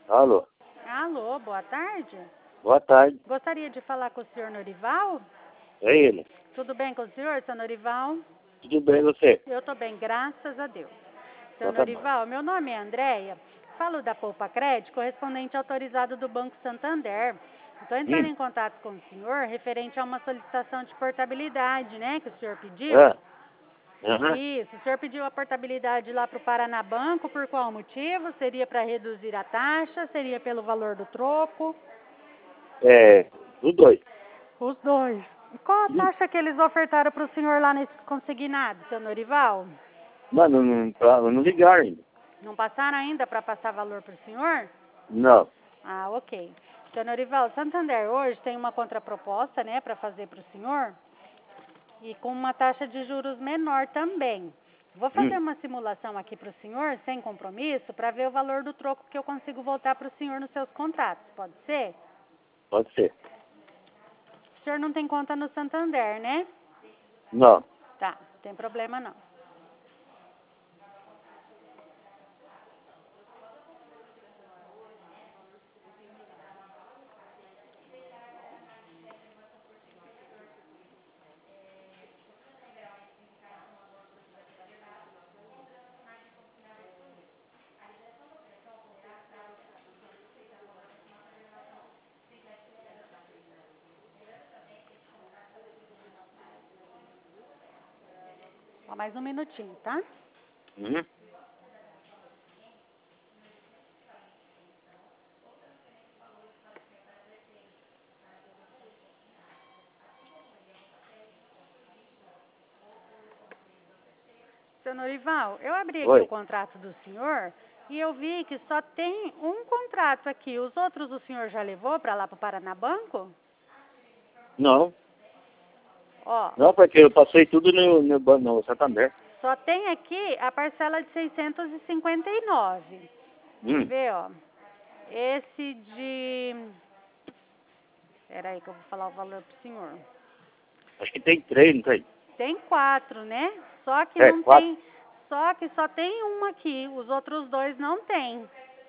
Alô, Alô, boa tarde. boa tarde. Gostaria de falar com o senhor Norival? É ele. Tudo bem com o senhor, seu Norival? Tudo bem você? Eu estou bem, graças a Deus. Seu Então tá bom. Norival, meu nome é Andréia. Falo da Poupa Crédito, correspondente autorizado do Banco Santander. Estou entrando em contato com o senhor referente a uma solicitação de portabilidade, né, que o senhor pediu. Ah, aham. Isso, o senhor pediu a portabilidade lá para o Paraná Banco, por qual motivo? Seria para reduzir a taxa? Seria pelo valor do troco? É, os dois. Os dois. E qual a taxa que eles ofertaram para o senhor lá nesse consignado, seu Norival? Mano, não ligaram ainda. Não passaram ainda para passar valor para o senhor? Não. Ah, ok. Seu Norival, Santander hoje tem uma contraproposta, né, para fazer para o senhor e com uma taxa de juros menor também. Vou fazer uma simulação aqui para o senhor, sem compromisso, para ver o valor do troco que eu consigo voltar para o senhor nos seus contratos. Pode ser? Pode ser. O senhor não tem conta no Santander, né? Não. Tá, não tem problema não. Só mais um minutinho, tá? Uhum. Seu Norival, eu abri aqui o Oi. contrato do senhor e eu vi que só tem um contrato aqui. Os outros o senhor já levou para lá para o Paraná Banco? Não. Ó, Não, porque eu passei tudo no Santander. só tem aqui a parcela de 659. Quer ver, ó? Esse de... Peraí que eu vou falar o valor pro senhor. Acho que tem 3, não tem? Tem 4, né? Só que É, não 4. tem... Só que só tem um aqui. Os outros dois não tem.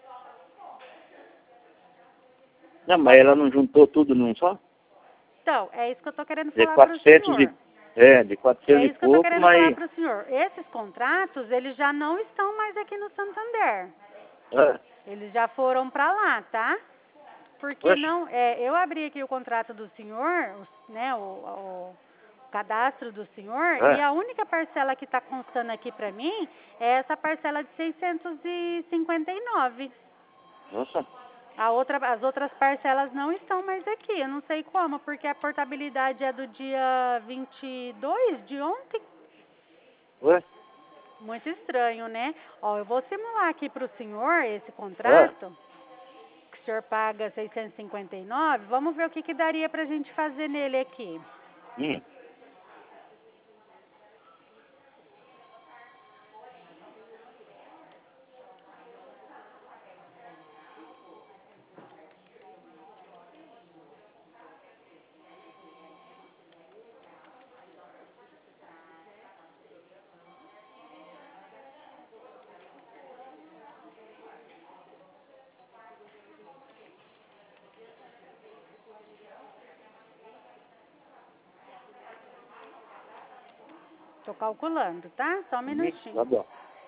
Não, mas ela não juntou tudo num só? Então, é isso que eu tô querendo De falar pro 400 senhor. de 400 É e isso que eu tô pouco, querendo falar mas... pro senhor. Esses contratos, eles já não estão mais aqui no Santander. Ah, Eles já foram para lá, tá? Porque oxe. não, eu abri aqui o contrato do senhor, né, o cadastro do senhor, e Ah, a única parcela que está constando aqui para mim é essa parcela de 659. nossa. As outras parcelas não estão mais aqui, eu não sei como, porque a portabilidade é do dia 22 de ontem. Ué? Muito estranho, né? Ó, eu vou simular aqui para o senhor esse Ah, contrato, que o senhor paga 659. Vamos ver o que daria para a gente fazer nele aqui. hum. Tô calculando, tá? Só um minutinho. Tá bom.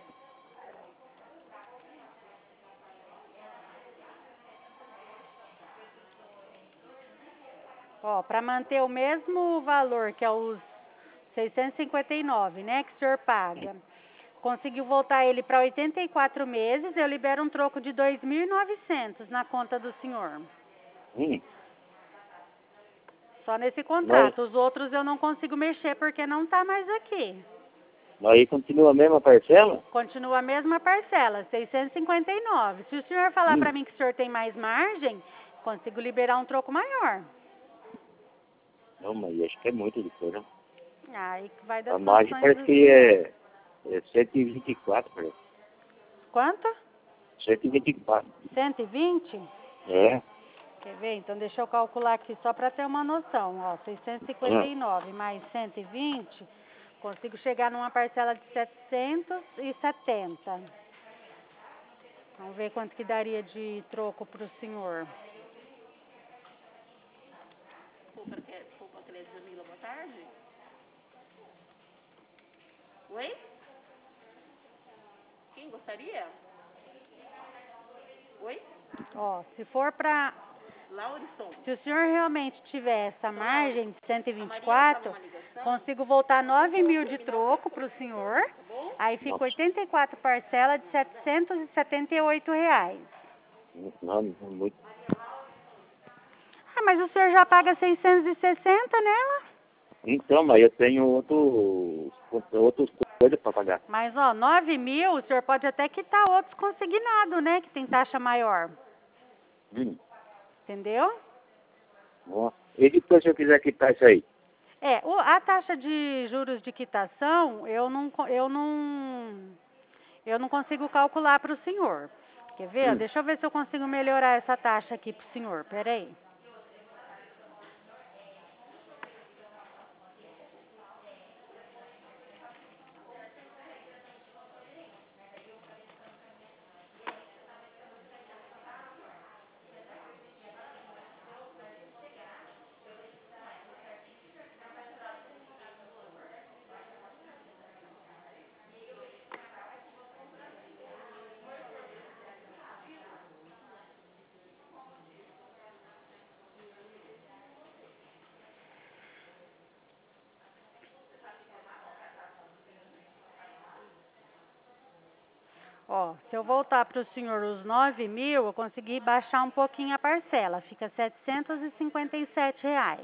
Ó, para manter o mesmo valor, que é os 659, né, que o senhor paga, conseguiu voltar ele para 84 meses, eu libero um troco de 2.900 na conta do senhor. Hum. Só nesse Mas, contrato. Os outros eu não consigo mexer porque não tá mais aqui. mas aí continua a mesma parcela? Continua a mesma parcela, 659. Se o senhor falar para Hum. mim que o senhor tem mais margem, consigo liberar um troco maior. Não, mas acho que é muito diferente. Aí vai das A margem condições parece do que senhor. é 124, parece. Quanto? 124. 120? É. Quer ver? Então deixa eu calcular aqui só para ter uma noção. Ó, Ah, 659 mais 120, consigo chegar numa parcela de 770. Vamos ver quanto que daria de troco pro senhor. Desculpa, Jamila, boa tarde. Oi? Quem gostaria? Oi? Ó, se for pra... Lauriston. Se o senhor realmente tiver essa margem de A Maria 124, tá numa ligação. consigo voltar 9.000 de troco pro senhor. Aí fica Nossa. 84 parcelas de R$ 778. Não, muito. Ah, mas o senhor já paga 660 nela? Então, mas eu tenho outras coisas para pagar. Mas, ó, 9.000, o senhor pode até quitar outros consignados, né? Que tem taxa maior. Entendeu? Entendeu? E depois, se eu quiser quitar isso aí? É, a taxa de juros de quitação, eu não consigo calcular para o senhor. Quer ver? Deixa eu ver se eu consigo melhorar essa taxa aqui para o senhor. Peraí. Ó, se eu voltar para o senhor os 9.000, eu consegui baixar um pouquinho a parcela. Fica R$ 757.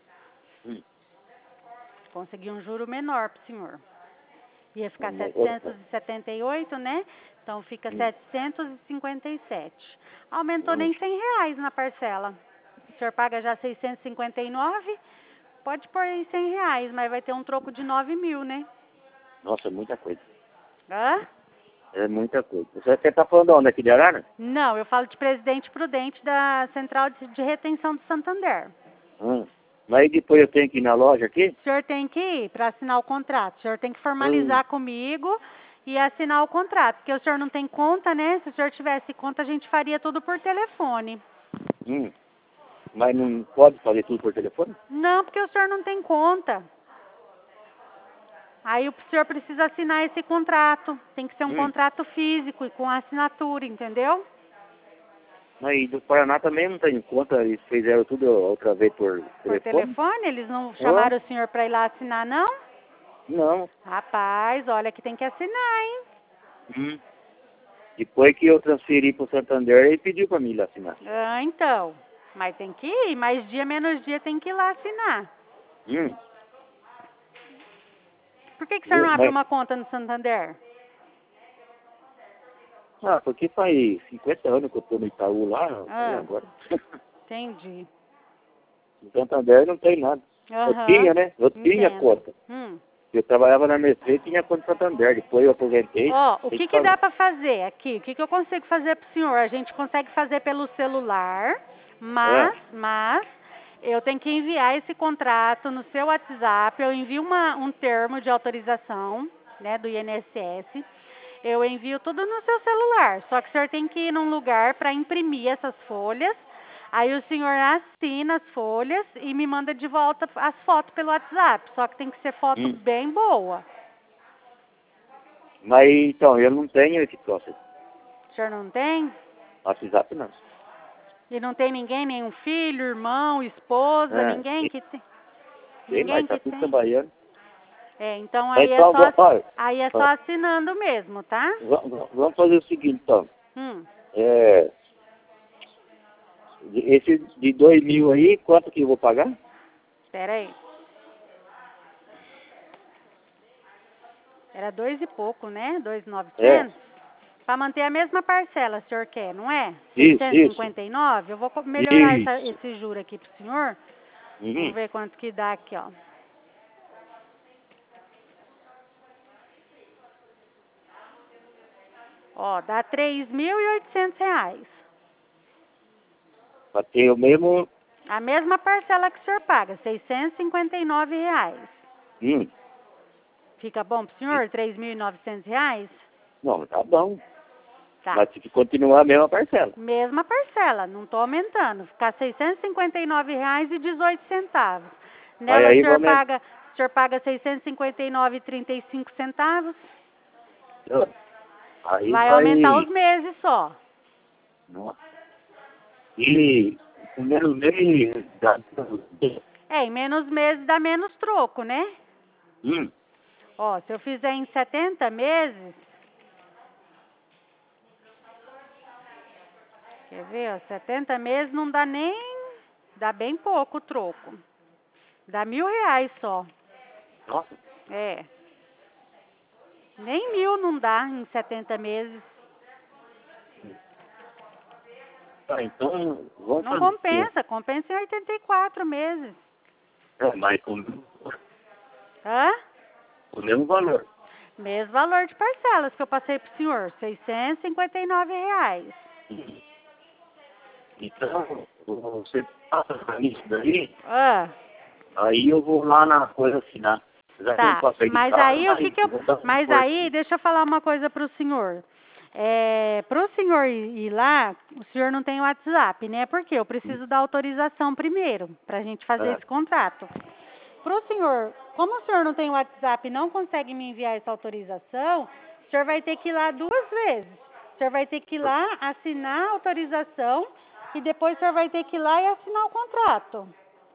Consegui um juro menor para o senhor. Ia ficar 778, né? Então fica 757. Aumentou nem R$ 100 na parcela. O senhor paga já 659, pode pôr aí R$ 100, mas vai ter um troco de 9.000, né? Nossa, é muita coisa. Hã? É muita coisa. Você está falando onde? Aqui de Arara? Não, eu falo de Presidente Prudente da Central de Retenção de Santander. Mas depois eu tenho que ir na loja aqui? O senhor tem que ir para assinar o contrato. O senhor tem que formalizar comigo e assinar o contrato. Porque o senhor não tem conta, né? Se o senhor tivesse conta, a gente faria tudo por telefone. Mas não pode fazer tudo por telefone? Não, porque o senhor não tem conta. Aí o senhor precisa assinar esse contrato. Tem que ser um contrato físico e com assinatura, entendeu? Mas do Paraná também não tem conta. Eles fizeram tudo outra vez por Por telefone? telefone? Eles não chamaram o senhor para ir lá assinar, não? Não. Rapaz, olha que tem que assinar, hein? Depois que eu transferi para o Santander, ele pediu para mim ir lá assinar. Ah, então. Mas tem que ir. Mais dia, menos dia tem que ir lá assinar. Por que o senhor não abre uma conta no Santander? Porque faz 50 anos que eu estou no Itaú lá, e agora. Entendi. No Santander não tem nada. Eu tinha, né? Eu tinha conta. Eu trabalhava na Nestlé e tinha conta no Santander. Depois eu aposentei. Ó, o que dá para fazer aqui? O que eu consigo fazer para o senhor? A gente consegue fazer pelo celular, mas eu tenho que enviar esse contrato no seu WhatsApp. Eu envio um termo de autorização, né, do INSS. Eu envio tudo no seu celular. Só que o senhor tem que ir num lugar para imprimir essas folhas. Aí o senhor assina as folhas e me manda de volta as fotos pelo WhatsApp. Só que tem que ser foto bem boa. Mas então, eu não tenho esse troço. O senhor não tem? WhatsApp não. E não tem ninguém, nenhum filho, irmão, esposa, ninguém que tem? Ninguém que tem? Trabalhando. Então aí é só assinando mesmo, tá? Vamos fazer o seguinte, então. Esse de 2.000 aí, quanto que eu vou pagar? Espera aí. Era 2 e pouco, né? 2.900? Para manter a mesma parcela, o senhor quer, não é? 659? Eu vou melhorar esse juro aqui pro senhor. Vamos ver quanto que dá aqui, ó. Ó, dá R$ 3.800. Para ter o mesmo... A mesma parcela que o senhor paga, R$ 659. Fica bom pro senhor, R$ 3.900? Não, tá bom. Tá. Mas tem que continuar a mesma parcela. Mesma parcela, não tô aumentando. Ficar R$ 659,18. Nela aí o senhor paga R$ 659,35. Aí Vai aumentar os meses só. Nossa. E com menos meses dá... Em menos meses dá menos troco, né? Ó, se eu fizer em 70 meses... Quer ver, ó, 70 meses não dá nem... Dá bem pouco o troco. Dá R$ 1.000 só. Nossa. É. Nem 1.000 não dá em 70 meses. Tá, então, vamos Não fazer. compensa em 84 meses. Mas com Hã? o mesmo valor. Mesmo valor de parcelas que eu passei pro senhor, R$ 659. Então, você passa pra mim isso daí, Ah, aí eu vou lá na coisa assinar. Já que eu não tá. posso sair de Mas casa, aí o que que eu... vou dar um Mas suporte. aí, deixa eu falar uma coisa pro senhor. Pro senhor ir lá, o senhor não tem WhatsApp, né? Porque eu preciso da autorização primeiro, pra gente fazer esse contrato. Pro senhor, como o senhor não tem WhatsApp e não consegue me enviar essa autorização, o senhor vai ter que ir lá 2 vezes. O senhor vai ter que ir lá assinar a autorização e depois o senhor vai ter que ir lá e assinar o contrato.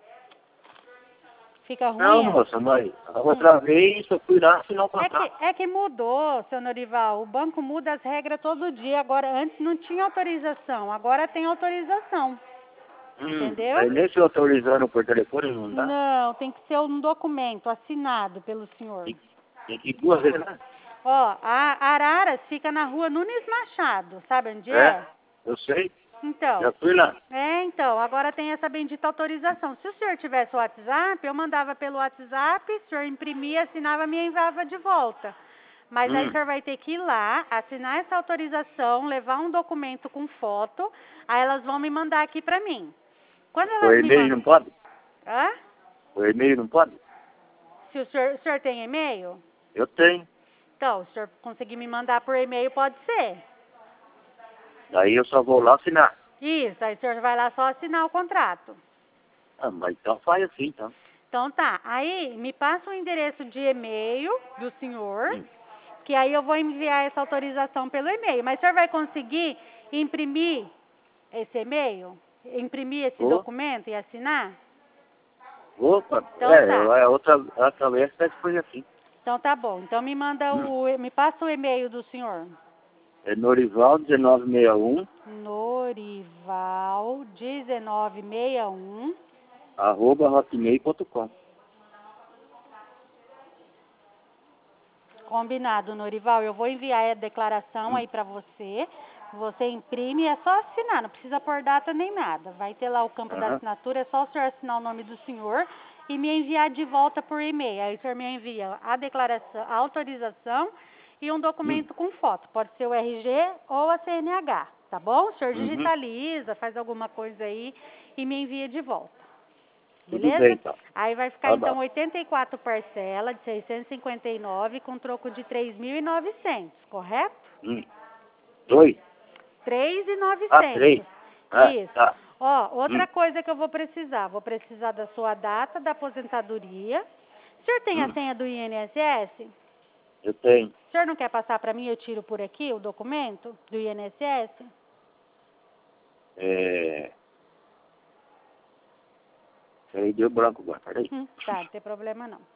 Fica ruim? Não, moça, mas a outra vez eu fui lá assinar o contrato. É que mudou, seu Norival. O banco muda as regras todo dia. Agora, antes não tinha autorização, agora tem autorização. Entendeu? Mas nem se autorizando por telefone não dá? Não, tem que ser um documento assinado pelo senhor. Tem que ir 2 vezes lá. Ó, a Araras fica na rua Nunes Machado, sabe onde é? Eu sei. Então. Já fui lá. Então, agora tem essa bendita autorização. Se o senhor tivesse o WhatsApp, eu mandava pelo WhatsApp, o senhor imprimia, assinava, me enviava de volta. Mas aí o senhor vai ter que ir lá, assinar essa autorização, levar um documento com foto, aí elas vão me mandar aqui pra mim. Quando elas O e-mail não pode? Hã? O e-mail não pode? Se o senhor tem e-mail? Eu tenho. Então, se o senhor conseguir me mandar por e-mail, pode ser. Daí eu só vou lá assinar. Isso, aí o senhor vai lá só assinar o contrato. Mas então faz assim, então. Então tá, aí me passa o endereço de e-mail do senhor, que aí eu vou enviar essa autorização pelo e-mail. Mas o senhor vai conseguir imprimir esse e-mail? Imprimir esse documento e assinar? Opa, Então tá. outra vez foi assim. Então tá bom, então me manda me passa o e-mail do senhor. É Norival1961 Norival1961 @hotmail.com. Combinado, Norival. Eu vou enviar a declaração aí pra você. Você imprime, é só assinar, não precisa pôr data nem nada. Vai ter lá o campo da assinatura, é só o senhor assinar o nome do senhor e me enviar de volta por e-mail. Aí o senhor me envia a declaração, a autorização e um documento com foto. Pode ser o RG ou a CNH, tá bom? O senhor digitaliza, faz alguma coisa aí e me envia de volta. Beleza? Tudo bem, então. Aí vai ficar então 84 parcelas de 659 com troco de 3.900, correto? 2? 3.900. 3. Isso. Tá. Ó, outra coisa que eu vou precisar da sua data da aposentadoria. O senhor tem a senha do INSS? Eu tenho. O senhor não quer passar para mim? Eu tiro por aqui o documento do INSS? Peraí, deu branco agora, peraí. Tá, não tem problema não.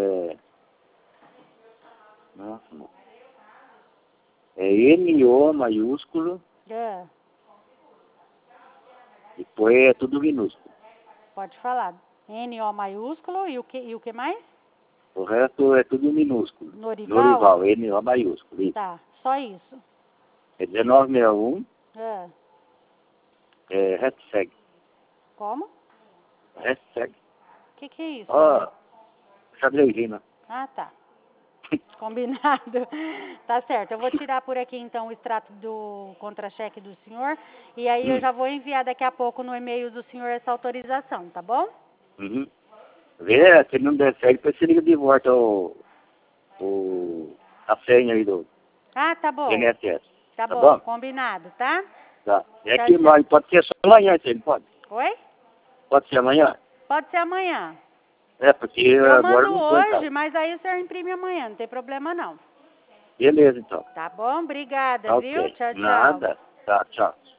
Nossa, não. É NO maiúsculo, depois é tudo minúsculo. Pode falar. NO maiúsculo e o que mais? O resto é tudo minúsculo. Norival, NO maiúsculo. Isso. Tá, só isso. É 1961, hashtag. Como? Hashtag. O que é isso? Xadrezina. Ah, tá. Combinado. Tá certo. Eu vou tirar por aqui, então, o extrato do contra-cheque do senhor. E aí eu já vou enviar daqui a pouco no e-mail do senhor essa autorização, tá bom? Vê, se não der certo, depois você liga de volta a senha aí do tá bom. INSS. Tá Tá bom, bom? combinado, tá? Tá. É Tchau, que tchau. pode ser só amanhã, ele pode? Oi? Pode ser amanhã? Pode ser amanhã. É, porque Eu agora mando não tô em hoje, casa. mas aí o senhor imprime amanhã, não tem problema não. Beleza, então. Tá bom? Obrigada, Tá viu? ok. Tchau, tchau. Nada. Tá, tchau.